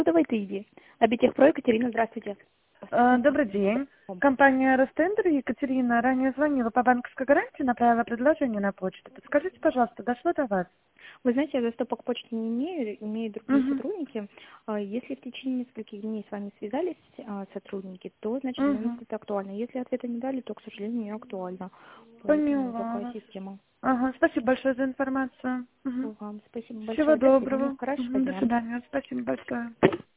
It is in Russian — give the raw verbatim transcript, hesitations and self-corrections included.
Давайте иди. Обитехпро, Екатерина, здравствуйте. Э, Добрый день. Компания Ростендер, Екатерина, ранее звонила по банковской гарантии, направила предложение на почту. Подскажите, пожалуйста, дошло до вас? Вы знаете, я заступок почты не имею, имеют другие Угу. сотрудники. А Если в течение нескольких дней с вами связались а, сотрудники, то, значит, для них Угу. это актуально. Если ответа не дали, то, к сожалению, не актуально. Поэтому Поняла такая вас. система. Ага, спасибо большое за информацию. Угу. Вам спасибо Всего большое. До свидания. доброго. Хорошего Угу. До дня. свидания. Спасибо большое.